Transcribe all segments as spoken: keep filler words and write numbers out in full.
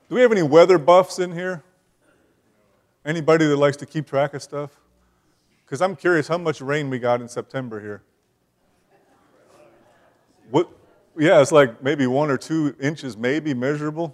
Do we have any weather buffs in here? Anybody that likes to keep track of stuff? Because I'm curious how much rain we got in September here. What? Yeah, it's like maybe one or two inches, maybe measurable.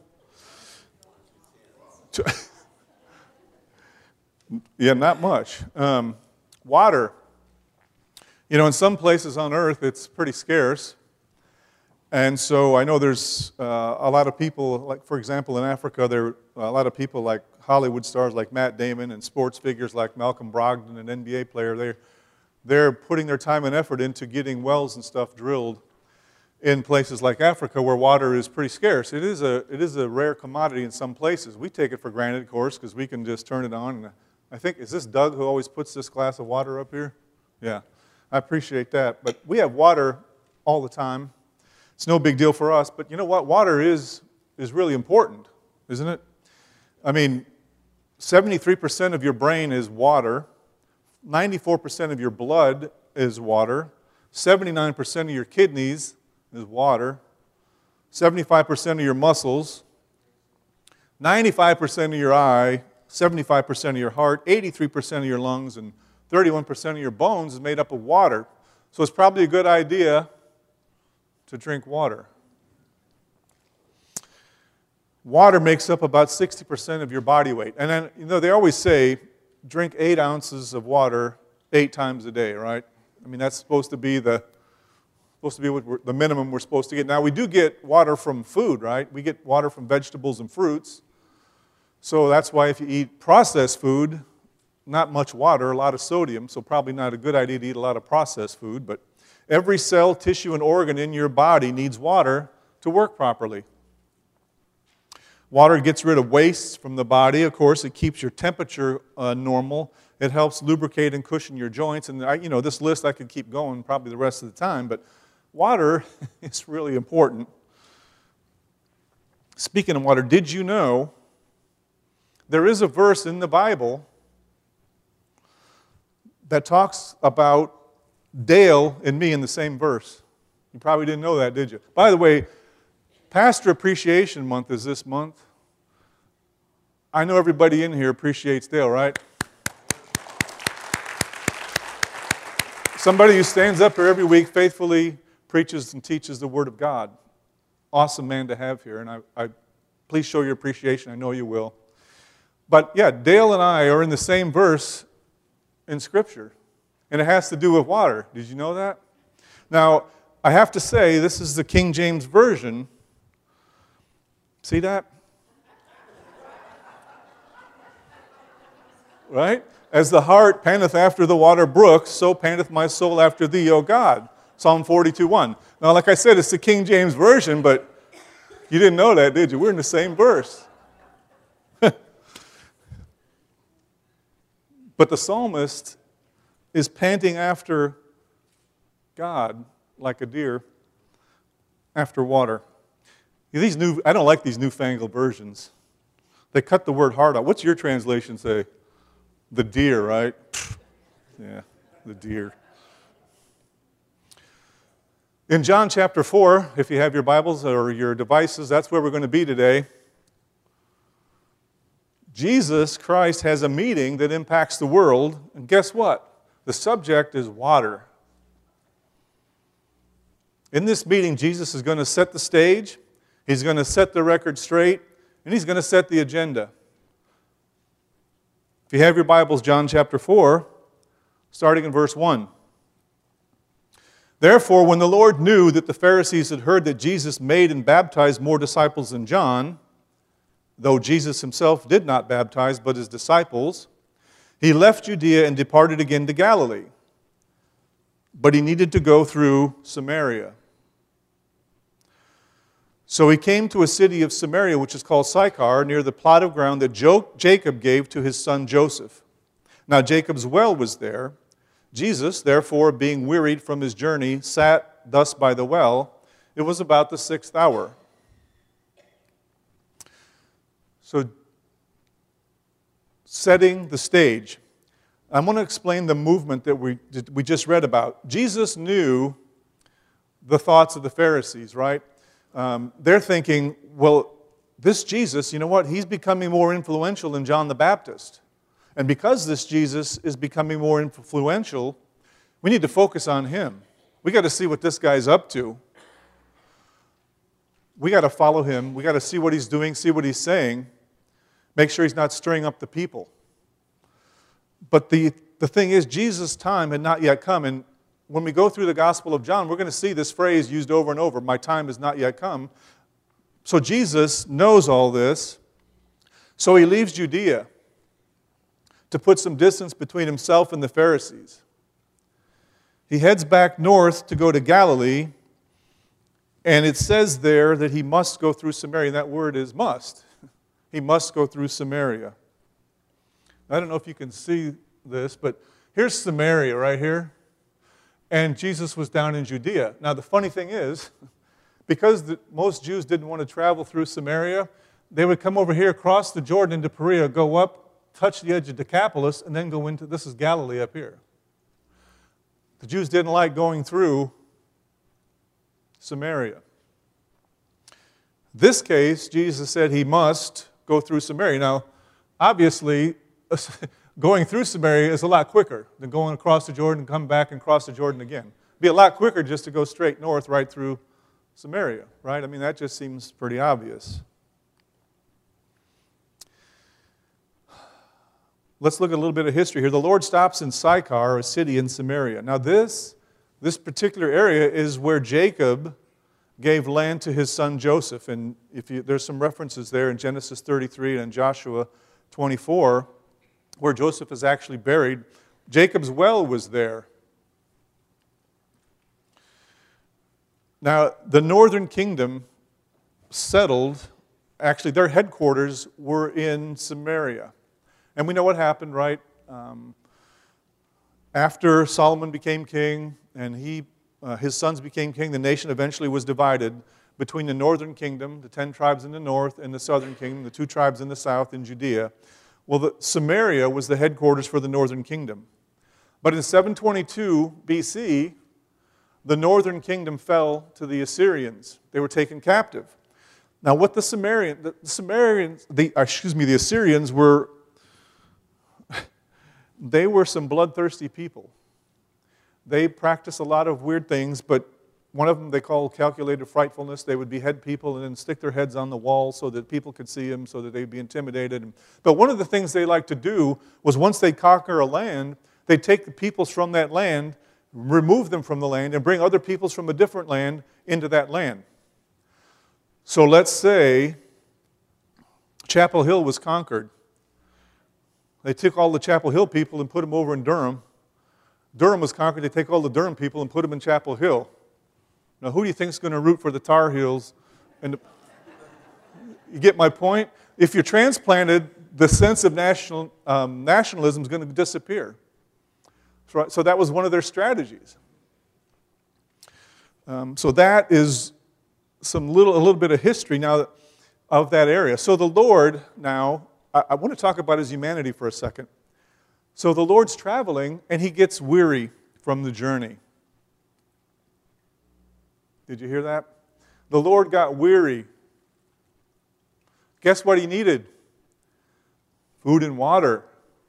Yeah, not much. Um, water. You know, in some places on earth, it's pretty scarce. And so I know there's uh, a lot of people, like for example, in Africa, there are a lot of people like Hollywood stars like Matt Damon and sports figures like Malcolm Brogdon, an N B A player. They're, they're putting their time and effort into getting wells and stuff drilled in places like Africa where water is pretty scarce. It is a, it is a rare commodity in some places. We take it for granted, of course, because we can just turn it on. And I think, is this Doug who always puts this glass of water up here? Yeah, I appreciate that. But we have water all the time. It's no big deal for us, but you know what? Water is, is really important, isn't it? I mean, seventy-three percent of your brain is water, ninety-four percent of your blood is water, seventy-nine percent of your kidneys is water, seventy-five percent of your muscles, ninety-five percent of your eye, seventy-five percent of your heart, eighty-three percent of your lungs, and thirty-one percent of your bones is made up of water. So it's probably a good idea to drink water. Water makes up about sixty percent of your body weight. And then, you know, they always say, drink eight ounces of water eight times a day, right? I mean, that's supposed to be the, supposed to be what we're, the minimum we're supposed to get. Now, we do get water from food, right? We get water from vegetables and fruits. So that's why if you eat processed food, not much water, a lot of sodium, so probably not a good idea to eat a lot of processed food, but every cell, tissue, and organ in your body needs water to work properly. Water gets rid of waste from the body. Of course, it keeps your temperature uh, normal. It helps lubricate and cushion your joints. And, I, you know, this list I could keep going probably the rest of the time, but water is really important. Speaking of water, did you know there is a verse in the Bible that talks about Dale and me in the same verse? You probably didn't know that, did you? By the way, Pastor Appreciation Month is this month. I know everybody in here appreciates Dale, right? Somebody who stands up here every week, faithfully preaches and teaches the Word of God. Awesome man to have here, and I, I please show your appreciation. I know you will. But yeah, Dale and I are in the same verse in Scripture. And it has to do with water. Did you know that? Now, I have to say, this is the King James Version. See that? Right? As the hart panteth after the water brooks, so panteth my soul after thee, O God. Psalm forty-two one. Now, like I said, it's the King James Version, but you didn't know that, did you? We're in the same verse. But the psalmist is panting after God like a deer after water. These new, I don't like these newfangled versions. They cut the word hard out. What's your translation say? The deer, right? Yeah, the deer. In John chapter four, if you have your Bibles or your devices, that's where we're going to be today. Jesus Christ has a meeting that impacts the world, and guess what? The subject is water. In this meeting, Jesus is going to set the stage, he's going to set the record straight, and he's going to set the agenda. If you have your Bibles, John chapter four, starting in verse one. Therefore, when the Lord knew that the Pharisees had heard that Jesus made and baptized more disciples than John, though Jesus himself did not baptize but his disciples, he left Judea and departed again to Galilee. But he needed to go through Samaria. So he came to a city of Samaria, which is called Sychar, near the plot of ground that Jacob gave to his son Joseph. Now Jacob's well was there. Jesus, therefore, being wearied from his journey, sat thus by the well. It was about the sixth hour. So, setting the stage. I'm going to explain the movement that we, we just read about. Jesus knew the thoughts of the Pharisees, right? Um, they're thinking, well, this Jesus, you know what? He's becoming more influential than John the Baptist. And because this Jesus is becoming more influential, we need to focus on him. We got to see what this guy's up to. We got to follow him. We got to see what he's doing, see what he's saying. Make sure he's not stirring up the people. But the, the thing is, Jesus' time had not yet come. And when we go through the Gospel of John, we're going to see this phrase used over and over, my time has not yet come. So Jesus knows all this. So he leaves Judea to put some distance between himself and the Pharisees. He heads back north to go to Galilee, and it says there that he must go through Samaria. And that word is must. He must go through Samaria. I don't know if you can see this, but here's Samaria right here. And Jesus was down in Judea. Now, the funny thing is, because the, most Jews didn't want to travel through Samaria, they would come over here, cross the Jordan into Perea, go up, touch the edge of Decapolis, and then go into, this is Galilee up here. The Jews didn't like going through Samaria. This case, Jesus said he must go through Samaria. Now, obviously, going through Samaria is a lot quicker than going across the Jordan and come back and cross the Jordan again. It'd be a lot quicker just to go straight north right through Samaria, right? I mean, that just seems pretty obvious. Let's look at a little bit of history here. The Lord stops in Sychar, a city in Samaria. Now this, this particular area is where Jacob gave land to his son Joseph. And if you, there's some references there in Genesis thirty-three and Joshua twenty-four, where Joseph is actually buried. Jacob's well was there. Now, the northern kingdom settled, actually their headquarters were in Samaria. And we know what happened, right? Um, after Solomon became king and he, uh, his sons became king, the nation eventually was divided between the northern kingdom, the ten tribes in the north, and the southern kingdom, the two tribes in the south in Judea. Well, the, Samaria was the headquarters for the northern kingdom. But in seven twenty-two B C, the northern kingdom fell to the Assyrians. They were taken captive. Now, what the Sumerian, the Sumerians, the excuse me, the Assyrians were, they were some bloodthirsty people. They practiced a lot of weird things, but one of them they called calculated frightfulness. They would behead people and then stick their heads on the wall so that people could see them, so that they'd be intimidated. But one of the things they liked to do was once they conquer a land, they'd take the peoples from that land, remove them from the land, and bring other peoples from a different land into that land. So let's say Chapel Hill was conquered. They took all the Chapel Hill people and put them over in Durham. Durham was conquered. They take all the Durham people and put them in Chapel Hill. Now, who do you think is going to root for the Tar Heels? And the, you get my point? If you're transplanted, the sense of national, um, nationalism is going to disappear. So, so that was one of their strategies. Um, so that is some little, a little bit of history now of that area. So the Lord now, I, I want to talk about his humanity for a second. So the Lord's traveling, and he gets weary from the journey. Did you hear that? The Lord got weary. Guess what he needed? Food and water.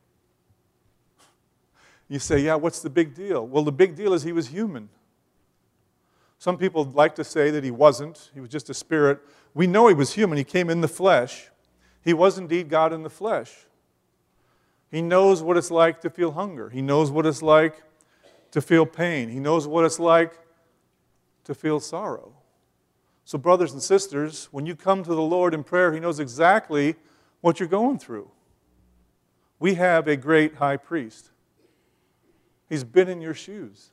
You say, yeah, what's the big deal? Well, the big deal is he was human. Some people like to say that he wasn't. He was just a spirit. We know he was human. He came in the flesh. He was indeed God in the flesh. He knows what it's like to feel hunger. He knows what it's like to feel pain. He knows what it's like to feel sorrow. So brothers and sisters, when you come to the Lord in prayer, he knows exactly what you're going through. We have a great high priest. He's been in your shoes.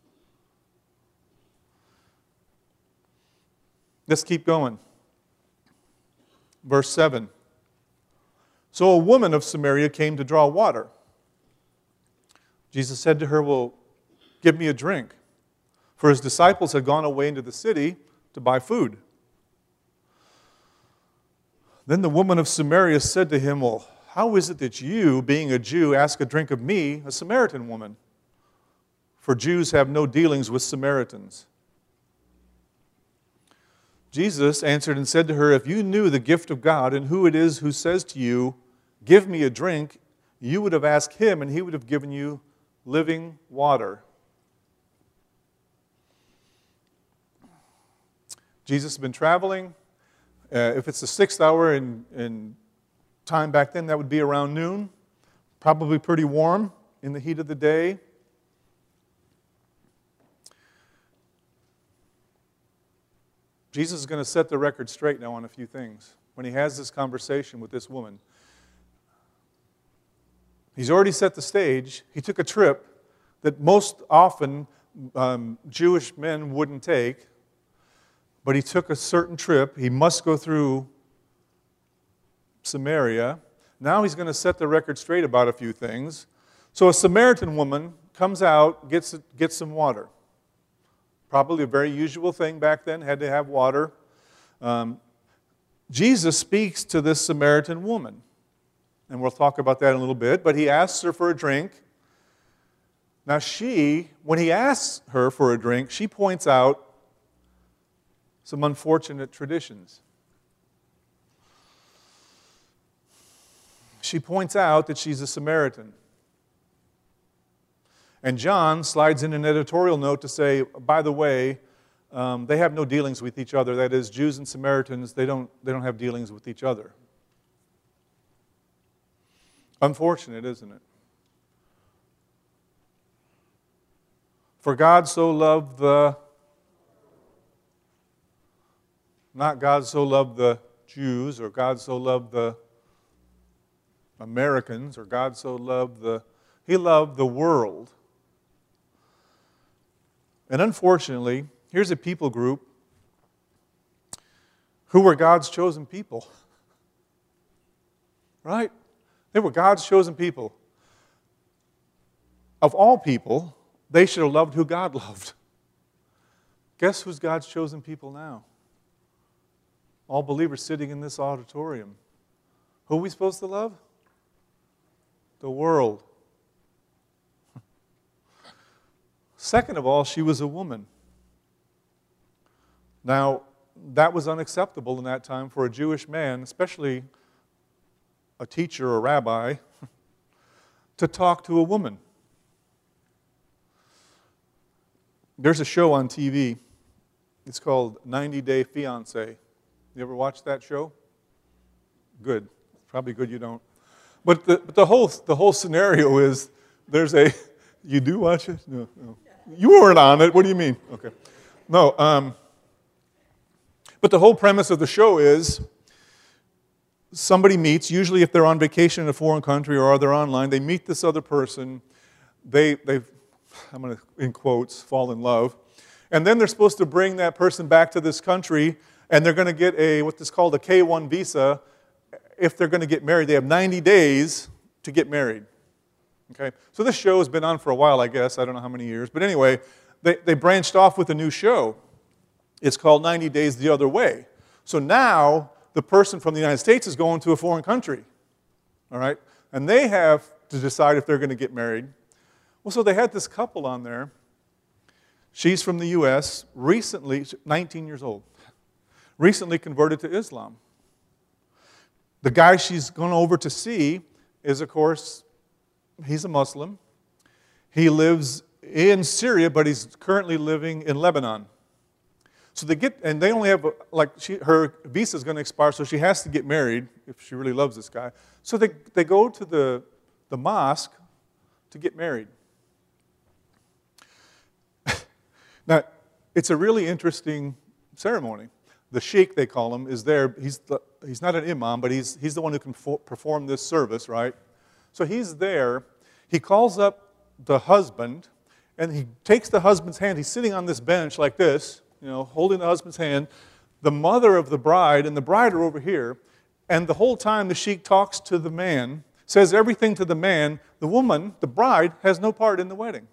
Let's keep going. Verse seven. So a woman of Samaria came to draw water. Jesus said to her, well, give me a drink. For his disciples had gone away into the city to buy food. Then the woman of Samaria said to him, well, how is it that you, being a Jew, ask a drink of me, a Samaritan woman? For Jews have no dealings with Samaritans. Jesus answered and said to her, if you knew the gift of God and who it is who says to you, give me a drink, you would have asked him and he would have given you living water. Jesus has been traveling. Uh, if it's the sixth hour in, in time back then, that would be around noon. Probably pretty warm in the heat of the day. Jesus is going to set the record straight now on a few things when he has this conversation with this woman. He's already set the stage. He took a trip that most often um, Jewish men wouldn't take, but he took a certain trip. He must go through Samaria. Now he's going to set the record straight about a few things. So a Samaritan woman comes out, gets, gets some water. Probably a very usual thing back then, had to have water. Um, Jesus speaks to this Samaritan woman. And we'll talk about that in a little bit. But he asks her for a drink. Now she, when he asks her for a drink, she points out some unfortunate traditions. She points out that she's a Samaritan. And John slides in an editorial note to say, by the way, um, they have no dealings with each other. That is, Jews and Samaritans, they don't, they don't have dealings with each other. Unfortunate, isn't it? For God so loved the, not God so loved the Jews, or God so loved the Americans, or God so loved the, he loved the world. And unfortunately, here's a people group who were God's chosen people. Right? They were God's chosen people. Of all people, they should have loved who God loved. Guess who's God's chosen people now? All believers sitting in this auditorium. Who are we supposed to love? The world. Second of all, she was a woman. Now, that was unacceptable in that time for a Jewish man, especially a teacher or rabbi, to talk to a woman. There's a show on T V. It's called ninety day fiancé. You ever watch that show? Good. Probably good you don't. But the, but the whole the whole scenario is there's a, you do watch it? No, no. You weren't on it. What do you mean? Okay. No. Um, but the whole premise of the show is somebody meets, usually if they're on vacation in a foreign country or they're online, they meet this other person. They, they've, I'm going to, in quotes, fall in love. And then they're supposed to bring that person back to this country, and they're going to get a, what's called a K one visa. If they're going to get married, they have ninety days to get married. Okay? So this show has been on for a while, I guess. I don't know how many years. But anyway, they, they branched off with a new show. It's called ninety days the Other Way. So now the person from the United States is going to a foreign country. All right? And they have to decide if they're going to get married. Well, so they had this couple on there. She's from the U S, recently, nineteen years old, recently converted to Islam. The guy she's gone over to see is, of course, he's a Muslim. He lives in Syria, but he's currently living in Lebanon. So they get, and they only have, like, she, her visa is going to expire, so she has to get married if she really loves this guy. So they, they go to the, the mosque to get married. Now, it's a really interesting ceremony. The sheikh, they call him, is there. He's, the, he's not an imam, but he's, he's the one who can for, perform this service, right? So he's there. He calls up the husband, and he takes the husband's hand. He's sitting on this bench like this, you know, holding the husband's hand. The mother of the bride and the bride are over here, and the whole time the sheikh talks to the man, says everything to the man. The woman, the bride, has no part in the wedding.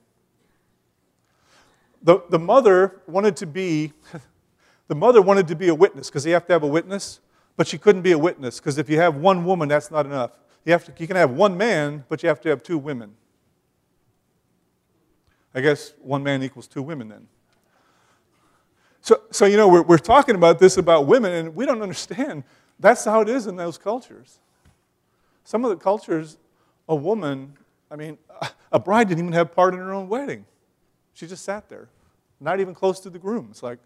The, the mother wanted to be, the mother wanted to be a witness, because you have to have a witness, but she couldn't be a witness, because if you have one woman, that's not enough. You, have to, you can have one man, but you have to have two women. I guess one man equals two women then. So, so you know, we're, we're talking about this about women, and we don't understand. That's how it is in those cultures. Some of the cultures, a woman, I mean, a bride didn't even have part in her own wedding. She just sat there, not even close to the groom. It's like,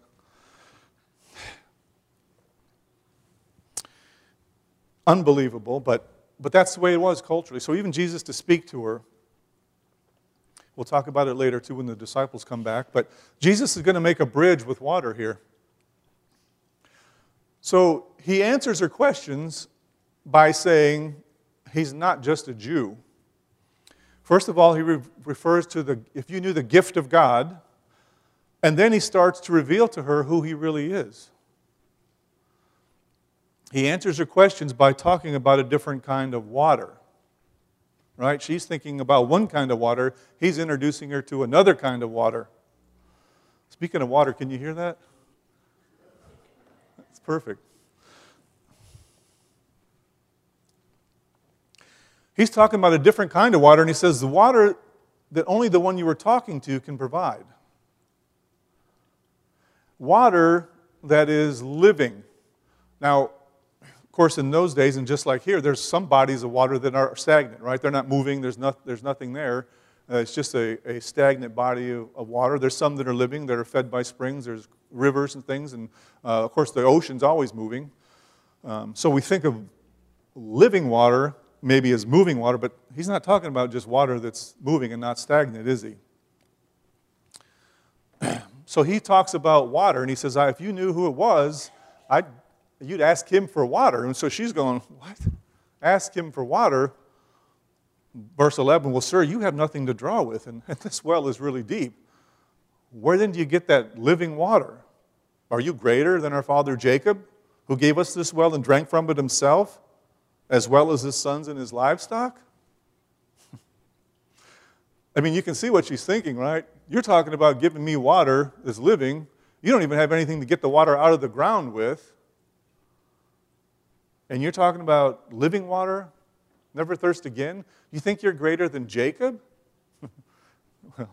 unbelievable, but, but that's the way it was culturally. So even Jesus to speak to her, we'll talk about it later too when the disciples come back, but Jesus is going to make a bridge with water here. So he answers her questions by saying he's not just a Jew. First of all, he re- refers to the, if you knew the gift of God, and then he starts to reveal to her who he really is. He answers her questions by talking about a different kind of water. Right? She's thinking about one kind of water. He's introducing her to another kind of water. Speaking of water, can you hear that? It's perfect. He's talking about a different kind of water, and he says the water that only the one you were talking to can provide. Water that is living. Now, of course, in those days, and just like here, there's some bodies of water that are stagnant, right? They're not moving. There's, not, there's nothing there. Uh, it's just a, a stagnant body of, of water. There's some that are living, that are fed by springs. There's rivers and things. And, uh, of course, the ocean's always moving. Um, so we think of living water maybe as moving water, but he's not talking about just water that's moving and not stagnant, is he? So he talks about water, and he says, if you knew who it was, I'd you'd ask him for water. And so she's going, what? Ask him for water? Verse eleven, well, sir, you have nothing to draw with, and this well is really deep. Where then do you get that living water? Are you greater than our father Jacob, who gave us this well and drank from it himself, as well as his sons and his livestock? I mean, you can see what she's thinking, right? You're talking about giving me water that's living. You don't even have anything to get the water out of the ground with. And you're talking about living water, never thirst again? You think you're greater than Jacob? Well,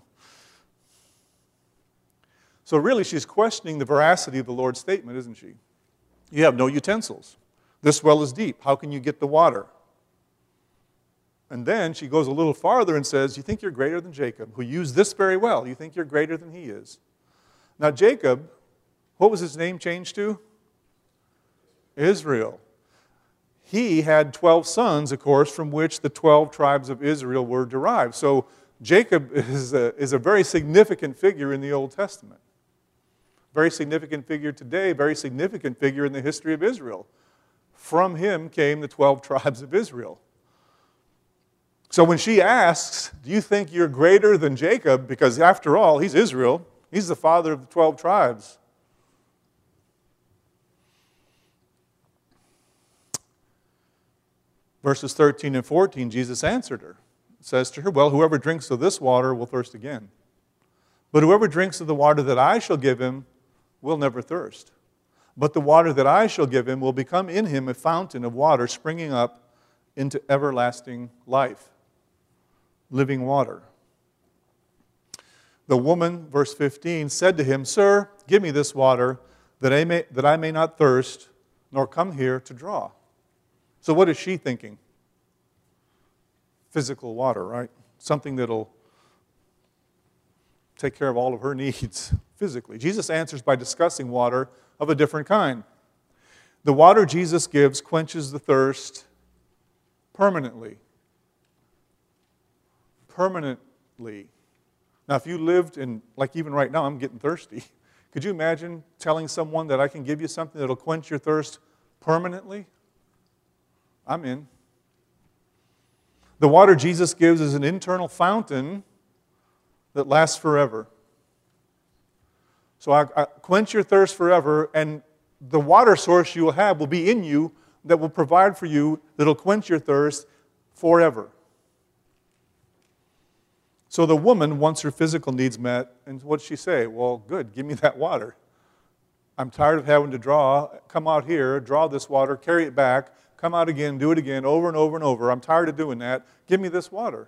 so really she's questioning the veracity of the Lord's statement, isn't she? You have no utensils. This well is deep. How can you get the water? And then she goes a little farther and says, you think you're greater than Jacob, who used this very well. You think you're greater than he is. Now Jacob, what was his name changed to? Israel. He had twelve sons, of course, from which the twelve tribes of Israel were derived. So Jacob is a, is a very significant figure in the Old Testament. Very significant figure today, very significant figure in the history of Israel. From him came the twelve tribes of Israel. So when she asks, do you think you're greater than Jacob? Because after all, he's Israel. He's the father of the twelve tribes. Verses thirteen and fourteen, Jesus answered her. Says to her, well, whoever drinks of this water will thirst again. But whoever drinks of the water that I shall give him will never thirst. But the water that I shall give him will become in him a fountain of water springing up into everlasting life. Living water. The woman, verse fifteen, said to him, sir, give me this water that I may, that I may not thirst, nor come here to draw. So what is she thinking? Physical water, right? Something that'll take care of all of her needs physically. Jesus answers by discussing water of a different kind. The water Jesus gives quenches the thirst permanently. Permanently. Now, if you lived in, like even right now, I'm getting thirsty. Could you imagine telling someone that I can give you something that'll quench your thirst permanently? I'm in. The water Jesus gives is an internal fountain that lasts forever. So I, I quench your thirst forever, and the water source you will have will be in you that will provide for you, that will quench your thirst forever. So the woman wants her physical needs met, and what'd she say? Well, good, give me that water. I'm tired of having to draw, come out here, draw this water, carry it back, come out again, do it again, over and over and over. I'm tired of doing that. Give me this water.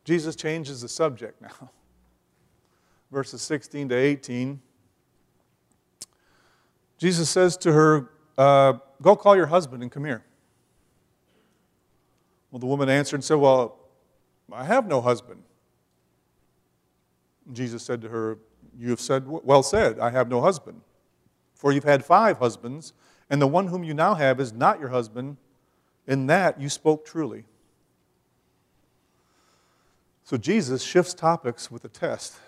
Jesus changes the subject now. Verses sixteen to eighteen. Jesus says to her, uh, go call your husband and come here. Well, the woman answered and said, well, I have no husband. Jesus said to her, you have said, well said, I have no husband. For you've had five husbands, and the one whom you now have is not your husband. In that you spoke truly. So Jesus shifts topics with a test.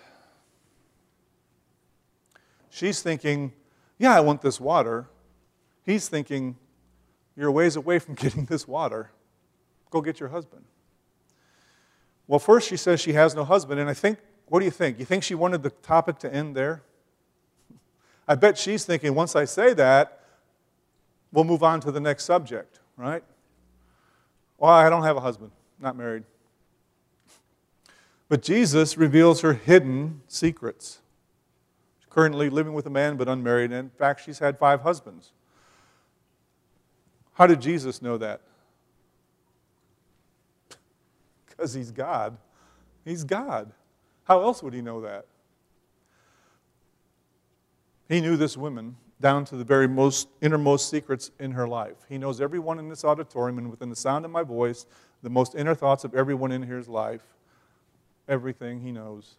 She's thinking, yeah, I want this water. He's thinking, you're a ways away from getting this water. Go get your husband. Well, first she says she has no husband, and I think, what do you think? You think she wanted the topic to end there? I bet she's thinking, once I say that, we'll move on to the next subject, right? Well, I don't have a husband, not married. But Jesus reveals her hidden secrets. She's currently living with a man but unmarried, and in fact, she's had five husbands. How did Jesus know that? Because he's God. He's God. How else would he know that? He knew this woman down to the very most innermost secrets in her life. He knows everyone in this auditorium, and within the sound of my voice, the most inner thoughts of everyone in here's life. Everything he knows.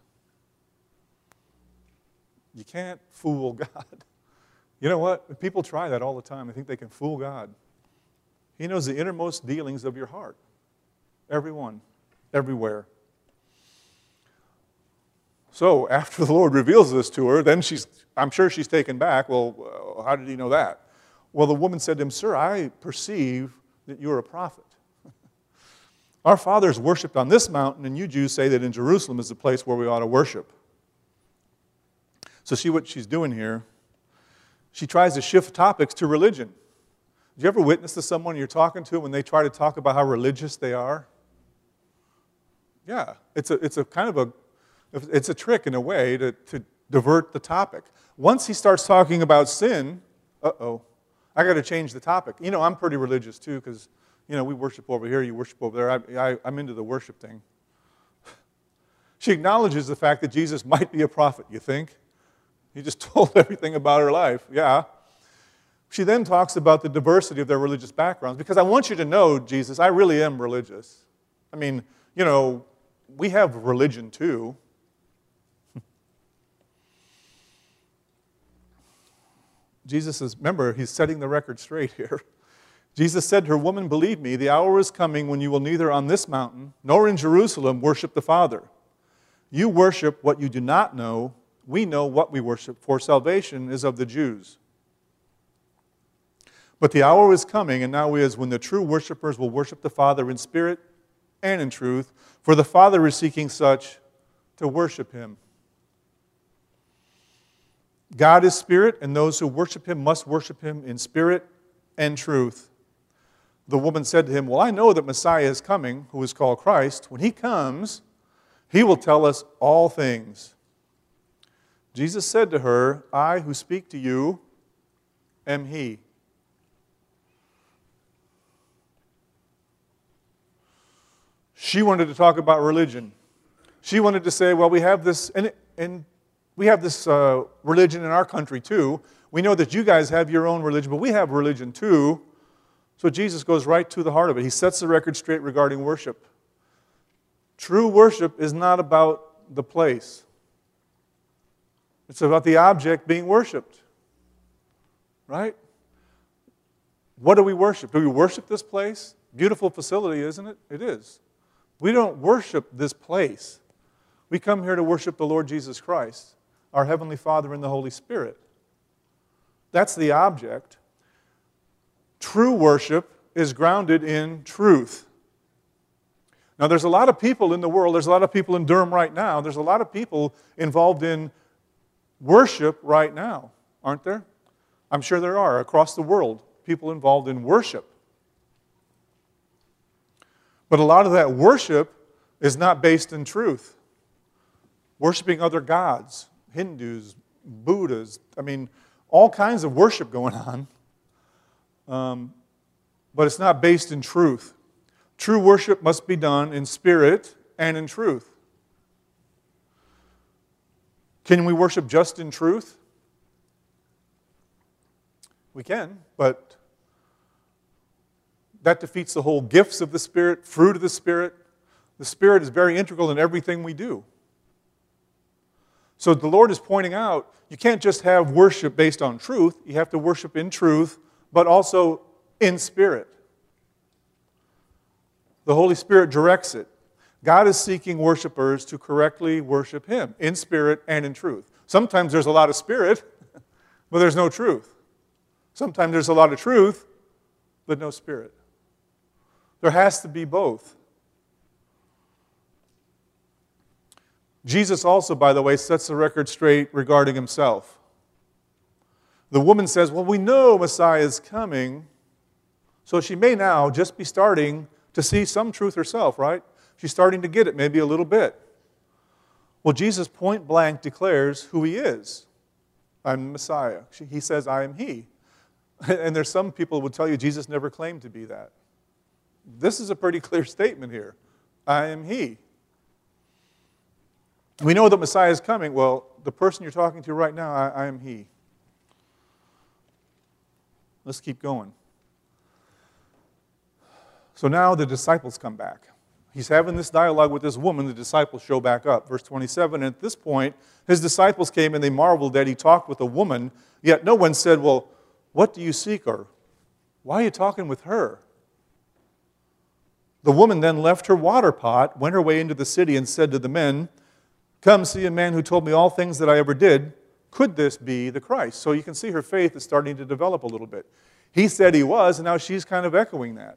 You can't fool God. You know what? People try that all the time. They think they can fool God. He knows the innermost dealings of your heart. Everyone. Everywhere. So after the Lord reveals this to her, then she's, I'm sure she's taken back. Well, how did he know that? Well, the woman said to him, sir, I perceive that you're a prophet. Our fathers worshipped on this mountain, and you Jews say that in Jerusalem is the place where we ought to worship. So see what she's doing here? She tries to shift topics to religion. Did you ever witness to someone you're talking to when they try to talk about how religious they are? Yeah, it's a, it's a kind of a, it's a trick in a way to, to divert the topic. Once he starts talking about sin, uh-oh, I got to change the topic. You know, I'm pretty religious too, because you know, we worship over here, you worship over there. I, I, I'm into the worship thing. She acknowledges the fact that Jesus might be a prophet, you think? He just told everything about her life. Yeah. She then talks about the diversity of their religious backgrounds, because I want you to know, Jesus, I really am religious. I mean, you know, we have religion too. Jesus is, remember, he's setting the record straight here. Jesus said to her, woman, believe me, the hour is coming when you will neither on this mountain nor in Jerusalem worship the Father. You worship what you do not know. We know what we worship, for salvation is of the Jews. But the hour is coming, and now is, when the true worshipers will worship the Father in spirit and in truth, for the Father is seeking such to worship him. God is spirit, and those who worship him must worship him in spirit and truth. The woman said to him, well, I know that Messiah is coming, who is called Christ. When he comes, he will tell us all things. Jesus said to her, I who speak to you am he. She wanted to talk about religion. She wanted to say, well, we have this, and, and we have this uh, religion in our country too. We know that you guys have your own religion, but we have religion too. So Jesus goes right to the heart of it. He sets the record straight regarding worship. True worship is not about the place. It's about the object being worshipped. Right? What do we worship? Do we worship this place? Beautiful facility, isn't it? It is. We don't worship this place. We come here to worship the Lord Jesus Christ, our Heavenly Father and the Holy Spirit. That's the object. True worship is grounded in truth. Now, there's a lot of people in the world, there's a lot of people in Durham right now, there's a lot of people involved in worship right now, aren't there? I'm sure there are across the world, people involved in worship. But a lot of that worship is not based in truth. Worshiping other gods, Hindus, Buddhas, I mean, all kinds of worship going on. Um, but it's not based in truth. True worship must be done in spirit and in truth. Can we worship just in truth? We can, but that defeats the whole gifts of the Spirit, fruit of the Spirit. The Spirit is very integral in everything we do. So the Lord is pointing out, you can't just have worship based on truth. You have to worship in truth, but also in spirit. The Holy Spirit directs it. God is seeking worshipers to correctly worship Him in spirit and in truth. Sometimes there's a lot of spirit, but there's no truth. Sometimes there's a lot of truth, but no spirit. There has to be both. Jesus also, by the way, sets the record straight regarding Himself. The woman says, well, we know Messiah is coming, so she may now just be starting to see some truth herself, right? She's starting to get it, maybe a little bit. Well, Jesus point blank declares who He is. I'm the Messiah. He says, I am He. And there's some people who would tell you Jesus never claimed to be that. This is a pretty clear statement here. I am He. We know that Messiah is coming. Well, the person you're talking to right now, I, I am He. Let's keep going. So now the disciples come back. He's having this dialogue with this woman. The disciples show back up. Verse twenty-seven, and at this point, His disciples came and they marveled that He talked with a woman, yet no one said, well, what do you seek, or why are you talking with her? The woman then left her water pot, went her way into the city, and said to the men, come see a man who told me all things that I ever did. Could this be the Christ? So you can see her faith is starting to develop a little bit. He said He was, and now she's kind of echoing that.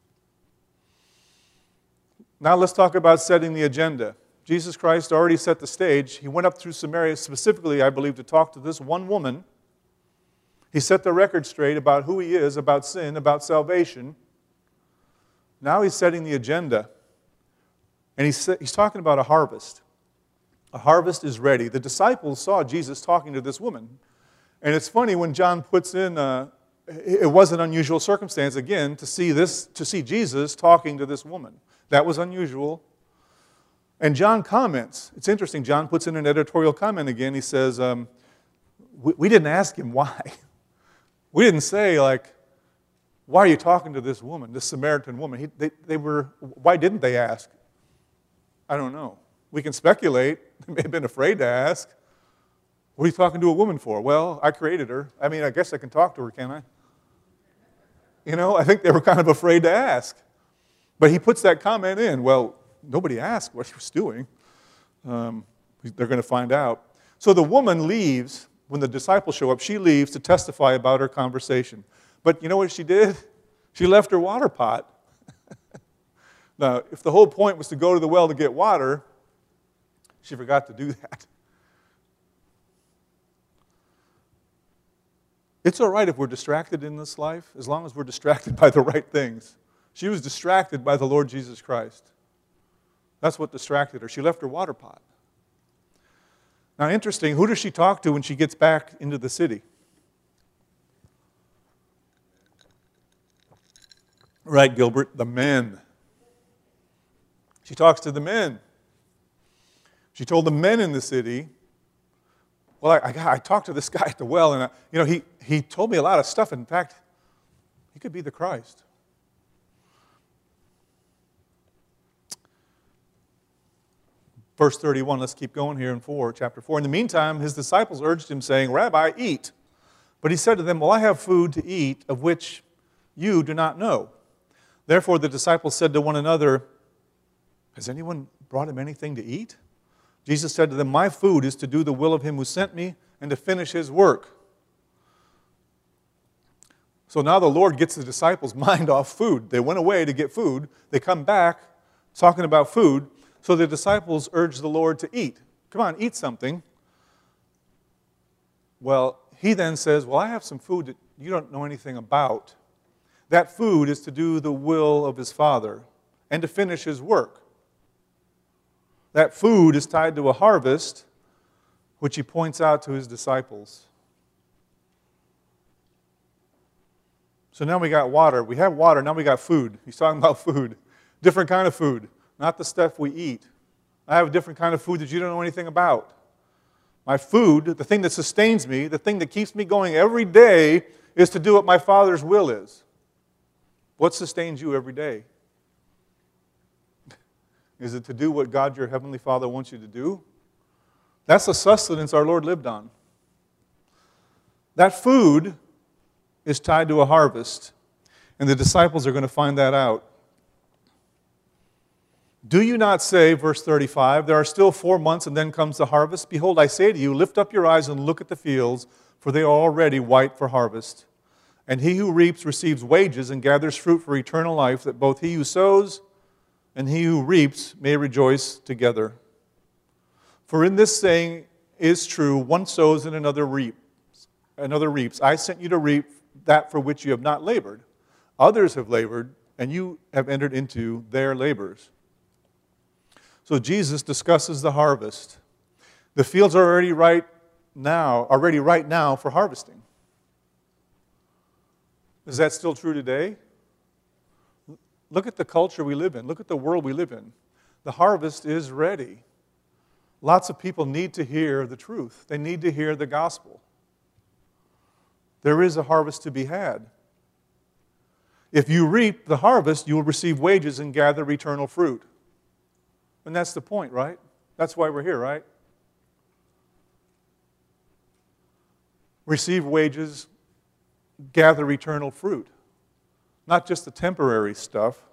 Now let's talk about setting the agenda. Jesus Christ already set the stage. He went up through Samaria specifically, I believe, to talk to this one woman. He set the record straight about who He is, about sin, about salvation. Now He's setting the agenda. And he's, he's talking about a harvest. A harvest is ready. The disciples saw Jesus talking to this woman. And it's funny when John puts in, uh, it was an unusual circumstance, again, to see this, to see Jesus talking to this woman. That was unusual. And John comments. It's interesting. John puts in an editorial comment again. He says, um, we, we didn't ask Him why. We didn't say, like, why are you talking to this woman, this Samaritan woman? He, they, they were, why didn't they ask? I don't know. We can speculate. They may have been afraid to ask. What are you talking to a woman for? Well, I created her. I mean, I guess I can talk to her, can I? You know, I think they were kind of afraid to ask. But he puts that comment in. Well, nobody asked what she was doing. Um, they're going to find out. So the woman leaves. When the disciples show up, she leaves to testify about her conversation. But you know what she did? She left her water pot. Now, if the whole point was to go to the well to get water, she forgot to do that. It's all right if we're distracted in this life, as long as we're distracted by the right things. She was distracted by the Lord Jesus Christ. That's what distracted her. She left her water pot. Now, interesting, who does she talk to when she gets back into the city? Right, Gilbert, the men. She talks to the men. She told the men in the city, well, I, I, I talked to this guy at the well, and I, you know, he, he told me a lot of stuff. In fact, he could be the Christ. Verse thirty-one, let's keep going here in four, chapter four. In the meantime, His disciples urged Him, saying, Rabbi, eat. But He said to them, well, I have food to eat of which you do not know. Therefore the disciples said to one another, has anyone brought Him anything to eat? Jesus said to them, my food is to do the will of Him who sent me and to finish His work. So now the Lord gets the disciples' mind off food. They went away to get food. They come back talking about food. So the disciples urge the Lord to eat. Come on, eat something. Well, He then says, well, I have some food that you don't know anything about. That food is to do the will of His Father and to finish His work. That food is tied to a harvest, which He points out to His disciples. So now we got water. We have water, now we got food. He's talking about food. Different kind of food. Not the stuff we eat. I have a different kind of food that you don't know anything about. My food, the thing that sustains me, the thing that keeps me going every day, is to do what my Father's will is. What sustains you every day? Is it to do what God, your Heavenly Father, wants you to do? That's the sustenance our Lord lived on. That food is tied to a harvest, and the disciples are going to find that out. Do you not say, verse thirty-five, there are still four months and then comes the harvest? Behold, I say to you, lift up your eyes and look at the fields, for they are already white for harvest. And he who reaps receives wages and gathers fruit for eternal life, that both he who sows and he who reaps may rejoice together. For in this saying is true, one sows and another reaps. Another reaps. I sent you to reap that for which you have not labored. Others have labored, and you have entered into their labors. So Jesus discusses the harvest. The fields are already right now, are ready right now for harvesting. Is that still true today? Look at the culture we live in. Look at the world we live in. The harvest is ready. Lots of people need to hear the truth. They need to hear the gospel. There is a harvest to be had. If you reap the harvest, you will receive wages and gather eternal fruit. And that's the point, right? That's why we're here, right? Receive wages, gather eternal fruit. Not just the temporary stuff.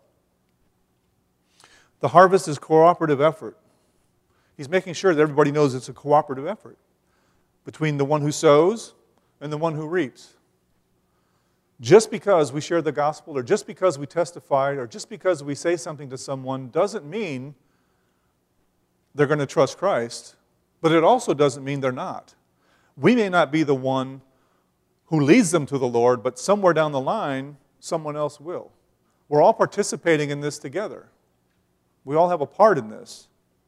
The harvest is cooperative effort. He's making sure that everybody knows it's a cooperative effort between the one who sows and the one who reaps. Just because we share the gospel, or just because we testify, or just because we say something to someone doesn't mean they're going to trust Christ, but it also doesn't mean they're not. We may not be the one who leads them to the Lord, but somewhere down the line, someone else will. We're all participating in this together. We all have a part in this.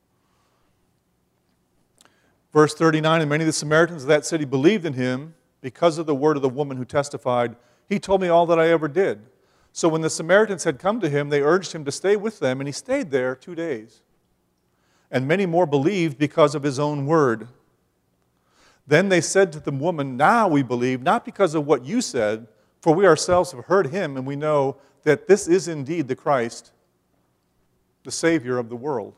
Verse thirty-nine, and many of the Samaritans of that city believed in him because of the word of the woman who testified, he told me all that I ever did. So when the Samaritans had come to him, they urged him to stay with them, and he stayed there two days. And many more believed because of his own word. Then they said to the woman, now we believe, not because of what you said, for we ourselves have heard him, and we know that this is indeed the Christ, the Savior of the world.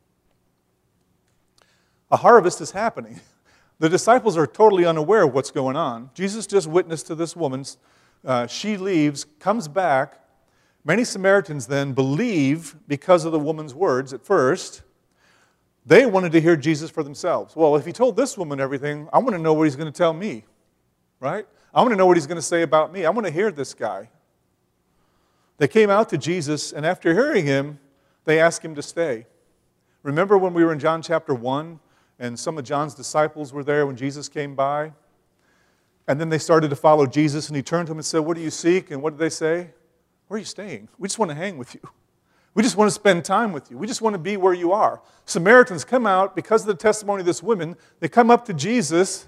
A harvest is happening. The disciples are totally unaware of what's going on. Jesus just witnessed to this woman. Uh, she leaves, comes back. Many Samaritans then believe because of the woman's words at first. They wanted to hear Jesus for themselves. Well, if he told this woman everything, I want to know what he's going to tell me, right? I want to know what he's going to say about me. I want to hear this guy. They came out to Jesus, and after hearing him, they asked him to stay. Remember when we were in John chapter one, and some of John's disciples were there when Jesus came by? And then they started to follow Jesus, and he turned to them and said, what do you seek? And what did they say? Where are you staying? We just want to hang with you. We just want to spend time with you. We just want to be where you are. Samaritans come out because of the testimony of this woman. They come up to Jesus.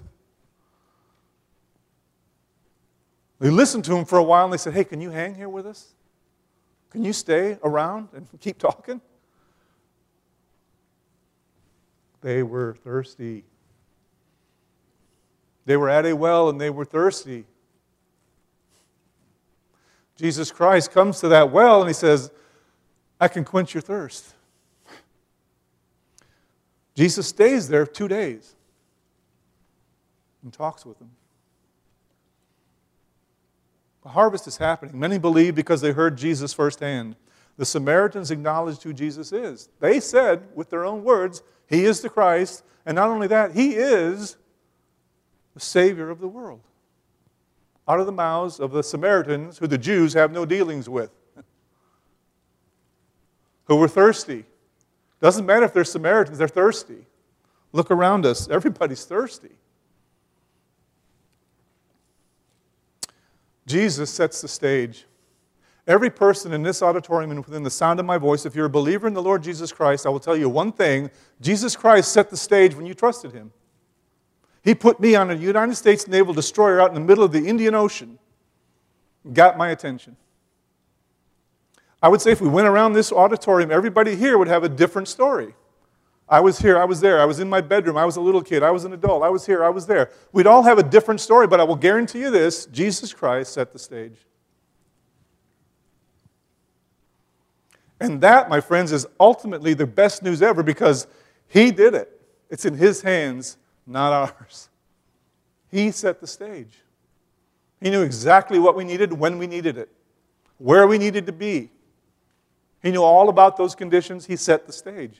They listened to him for a while, and they said, hey, can you hang here with us? Can you stay around and keep talking? They were thirsty. They were at a well, and they were thirsty. Jesus Christ comes to that well, and he says, I can quench your thirst. Jesus stays there two days and talks with them. The harvest is happening. Many believe because they heard Jesus firsthand. The Samaritans acknowledged who Jesus is. They said, with their own words, he is the Christ, and not only that, he is the Savior of the world. Out of the mouths of the Samaritans, who the Jews have no dealings with, who were thirsty. Doesn't matter if they're Samaritans, they're thirsty. Look around us, everybody's thirsty. Jesus sets the stage. Every person in this auditorium and within the sound of my voice, if you're a believer in the Lord Jesus Christ, I will tell you one thing. Jesus Christ set the stage when you trusted him. He put me on a United States naval destroyer out in the middle of the Indian Ocean. Got my attention. I would say if we went around this auditorium, everybody here would have a different story. I was here, I was there, I was in my bedroom, I was a little kid, I was an adult, I was here, I was there. We'd all have a different story, but I will guarantee you this, Jesus Christ set the stage. And that, my friends, is ultimately the best news ever because He did it. It's in His hands, not ours. He set the stage. He knew exactly what we needed, when we needed it, where we needed to be. He knew all about those conditions. He set the stage.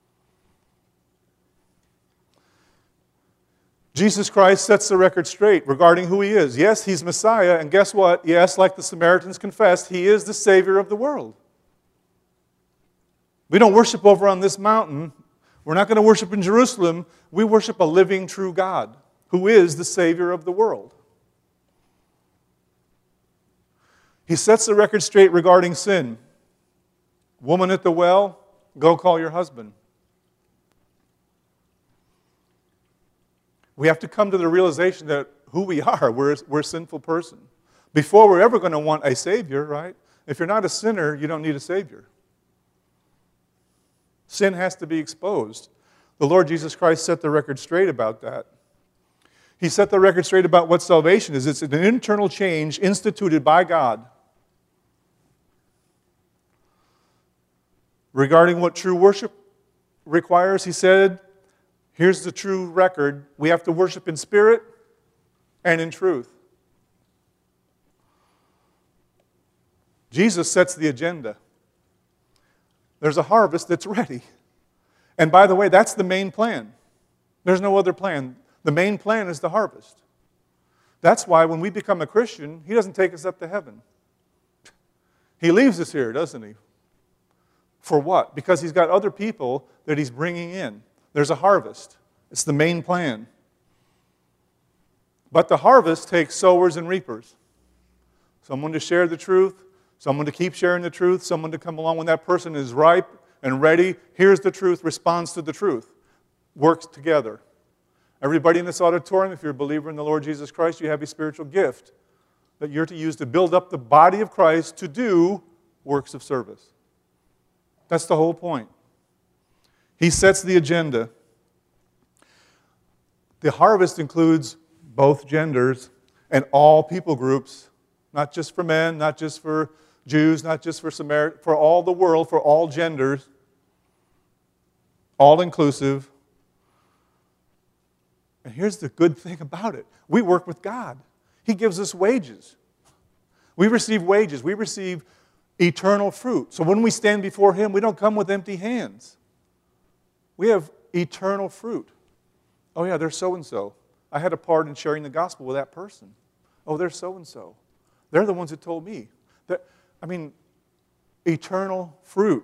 Jesus Christ sets the record straight regarding who He is. Yes, He's Messiah, and guess what? Yes, like the Samaritans confessed, He is the Savior of the world. We don't worship over on this mountain. We're not going to worship in Jerusalem. We worship a living, true God who is the Savior of the world. He sets the record straight regarding sin. Woman at the well, go call your husband. We have to come to the realization that who we are, we're, we're a sinful person. Before we're ever going to want a Savior, right? If you're not a sinner, you don't need a Savior. Sin has to be exposed. The Lord Jesus Christ set the record straight about that. He set the record straight about what salvation is. It's an internal change instituted by God regarding what true worship requires. He said, here's the true record. We have to worship in spirit and in truth. Jesus sets the agenda. There's a harvest that's ready. And by the way, that's the main plan. There's no other plan. The main plan is the harvest. That's why when we become a Christian, He doesn't take us up to heaven. He leaves us here, doesn't He? For what? Because He's got other people that He's bringing in. There's a harvest. It's the main plan. But the harvest takes sowers and reapers. Someone to share the truth, someone to keep sharing the truth, someone to come along when that person is ripe and ready, hears the truth, responds to the truth, works together. Everybody in this auditorium, if you're a believer in the Lord Jesus Christ, you have a spiritual gift that you're to use to build up the body of Christ to do works of service. That's the whole point. He sets the agenda. The harvest includes both genders and all people groups, not just for men, not just for Jews, not just for Samaritans, for all the world, for all genders, all inclusive. And here's the good thing about it. We work with God. He gives us wages. We receive wages. We receive eternal fruit. So when we stand before Him, we don't come with empty hands. We have eternal fruit. Oh yeah, they're so-and-so. I had a part in sharing the gospel with that person. Oh, they're so-and-so. They're the ones that told me. That, I mean, eternal fruit.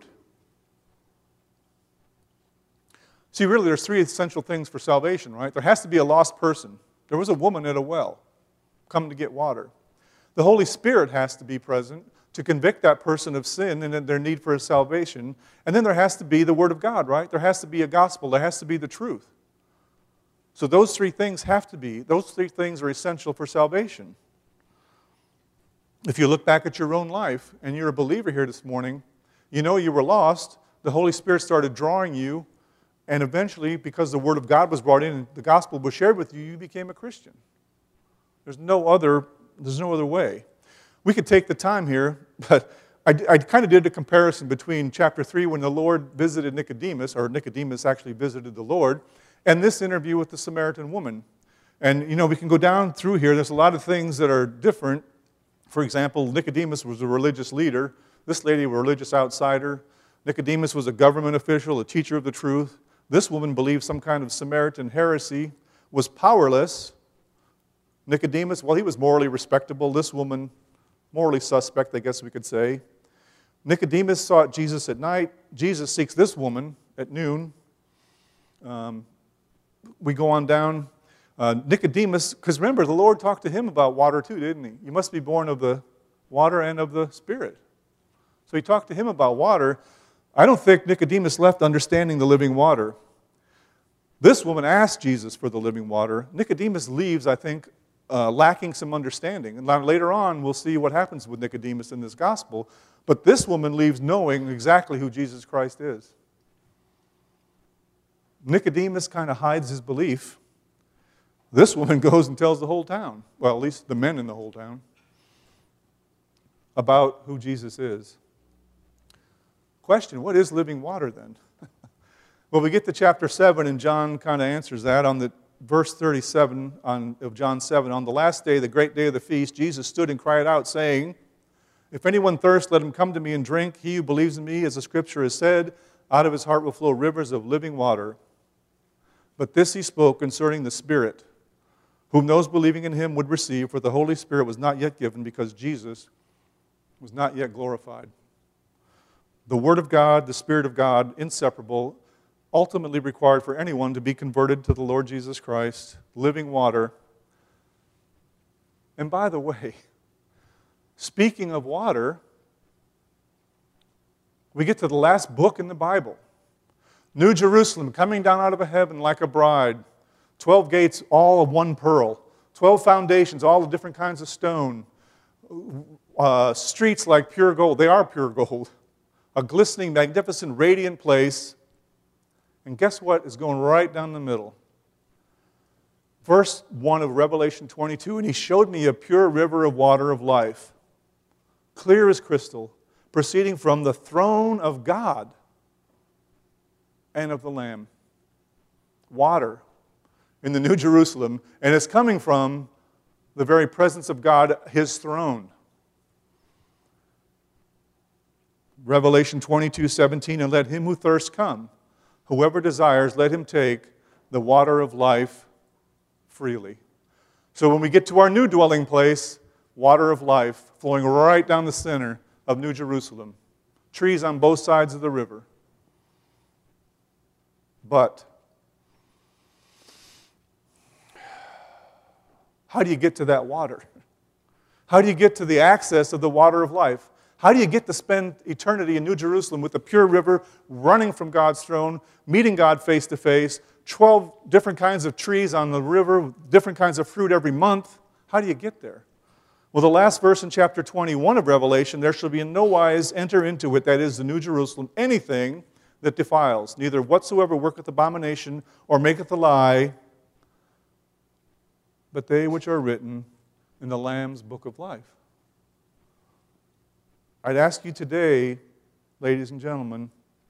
See, really, there's three essential things for salvation, right? There has to be a lost person. There was a woman at a well, come to get water. The Holy Spirit has to be present to convict that person of sin and their need for a salvation. And then there has to be the Word of God, right? There has to be a gospel. There has to be the truth. So those three things have to be, those three things are essential for salvation. If you look back at your own life and you're a believer here this morning, you know you were lost. The Holy Spirit started drawing you, and eventually, because the Word of God was brought in and the gospel was shared with you, you became a Christian. There's no other, there's no other way. We could take the time here, but I, I kind of did a comparison between chapter three when the Lord visited Nicodemus, or Nicodemus actually visited the Lord, and this interview with the Samaritan woman. And, you know, we can go down through here. There's a lot of things that are different. For example, Nicodemus was a religious leader. This lady, a religious outsider. Nicodemus was a government official, a teacher of the truth. This woman believed some kind of Samaritan heresy, was powerless. Nicodemus, well, he was morally respectable. This woman, morally suspect, I guess we could say. Nicodemus sought Jesus at night. Jesus seeks this woman at noon. Um, we go on down. Uh, Nicodemus, because remember, the Lord talked to him about water too, didn't He? You must be born of the water and of the Spirit. So He talked to him about water. I don't think Nicodemus left understanding the living water. This woman asked Jesus for the living water. Nicodemus leaves, I think, uh, lacking some understanding. And later on, we'll see what happens with Nicodemus in this gospel. But this woman leaves knowing exactly who Jesus Christ is. Nicodemus kind of hides his belief. This woman goes and tells the whole town, well, at least the men in the whole town, about who Jesus is. Question, what is living water then? Well, we get to chapter seven, and John kind of answers that on the verse thirty-seven on, of John seven. On the last day, the great day of the feast, Jesus stood and cried out, saying, if anyone thirsts, let him come to me and drink. He who believes in me, as the scripture has said, out of his heart will flow rivers of living water. But this he spoke concerning the Spirit, whom those believing in him would receive, for the Holy Spirit was not yet given, because Jesus was not yet glorified. The Word of God, the Spirit of God, inseparable, ultimately required for anyone to be converted to the Lord Jesus Christ, living water. And by the way, speaking of water, we get to the last book in the Bible. New Jerusalem, coming down out of heaven like a bride. Twelve gates, all of one pearl. Twelve foundations, all of different kinds of stone. Uh, streets like pure gold. They are pure gold. A glistening, magnificent, radiant place. And guess what is going right down the middle? Verse one of Revelation twenty-two, and he showed me a pure river of water of life, clear as crystal, proceeding from the throne of God and of the Lamb. Water in the New Jerusalem, and it's coming from the very presence of God, his throne. Revelation twenty-two seventeen, and let him who thirsts come. Whoever desires, let him take the water of life freely. So when we get to our new dwelling place, water of life flowing right down the center of New Jerusalem. Trees on both sides of the river. But how do you get to that water? How do you get to the access of the water of life? How do you get to spend eternity in New Jerusalem with the pure river running from God's throne, meeting God face to face, twelve different kinds of trees on the river, different kinds of fruit every month? How do you get there? Well, the last verse in chapter twenty-one of Revelation, there shall be in no wise enter into it, that is the New Jerusalem, anything that defiles, neither whatsoever worketh abomination or maketh a lie, but they which are written in the Lamb's book of life. I'd ask you today, ladies and gentlemen,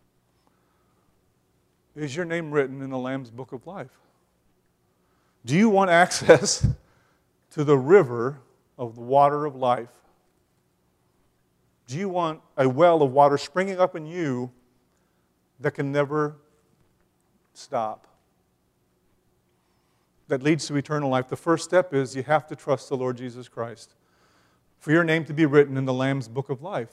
is your name written in the Lamb's book of life? Do you want access to the river of the water of life? Do you want a well of water springing up in you that can never stop, that leads to eternal life? The first step is you have to trust the Lord Jesus Christ for your name to be written in the Lamb's book of life.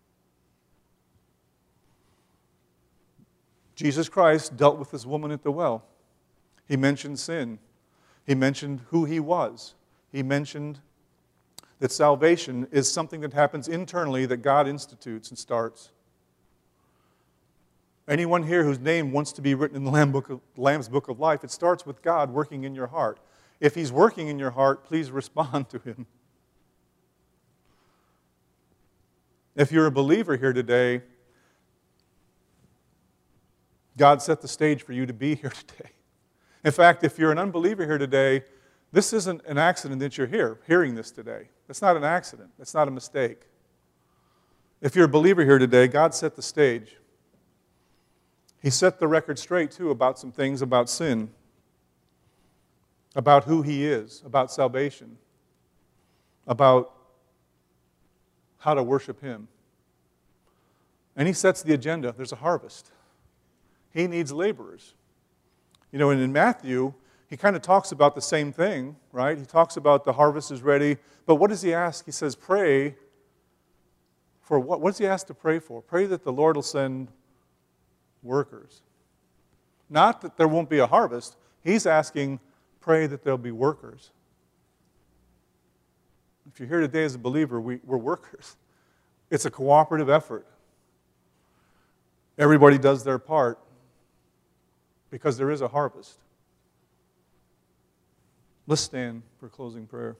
Jesus Christ dealt with this woman at the well. He mentioned sin. He mentioned who he was. He mentioned that salvation is something that happens internally that God institutes and starts. Anyone here whose name wants to be written in the Lamb book of, Lamb's book of life, it starts with God working in your heart. If he's working in your heart, please respond to him. If you're a believer here today, God set the stage for you to be here today. In fact, if you're an unbeliever here today, this isn't an accident that you're here, hearing this today. It's not an accident. It's not a mistake. If you're a believer here today, God set the stage. He set the record straight, too, about some things about sin, about who he is, about salvation, about how to worship him. And he sets the agenda. There's a harvest. He needs laborers. You know, and in Matthew, he kind of talks about the same thing, right? He talks about the harvest is ready. But what does he ask? He says, pray for what? What does he ask to pray for? Pray that the Lord will send workers. Not that there won't be a harvest. He's asking, pray that there'll be workers. If you're here today as a believer, we, we're workers. It's a cooperative effort. Everybody does their part because there is a harvest. Let's stand for closing prayer.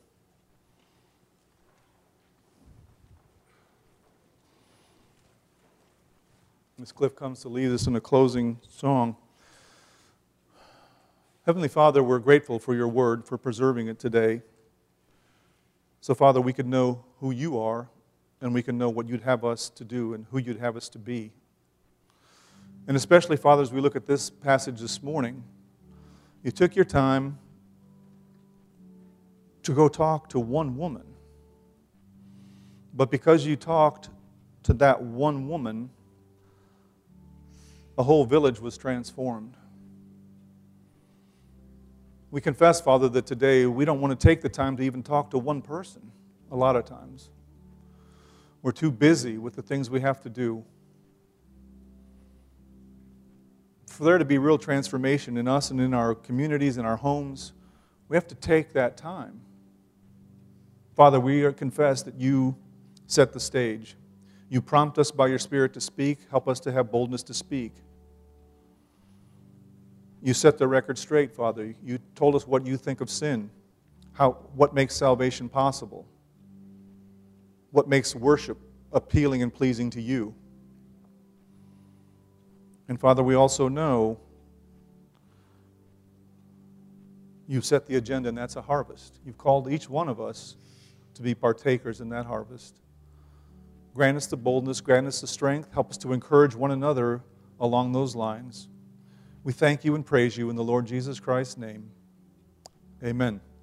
Miss Cliff comes to lead us in a closing song. Heavenly Father, we're grateful for your word, for preserving it today. So, Father, we can know who you are, and we can know what you'd have us to do and who you'd have us to be. And especially, Father, as we look at this passage this morning, you took your time to go talk to one woman. But because you talked to that one woman, a whole village was transformed. We confess, Father, that today we don't want to take the time to even talk to one person a lot of times. We're too busy with the things we have to do. For there to be real transformation in us and in our communities and our homes, we have to take that time. Father, we confess that you set the stage. You prompt us by your Spirit to speak. Help us to have boldness to speak. You set the record straight, Father. You told us what you think of sin, how, what makes salvation possible, what makes worship appealing and pleasing to you. And Father, we also know you've set the agenda, and that's a harvest. You've called each one of us to be partakers in that harvest. Grant us the boldness, grant us the strength, help us to encourage one another along those lines. We thank you and praise you in the Lord Jesus Christ's name. Amen.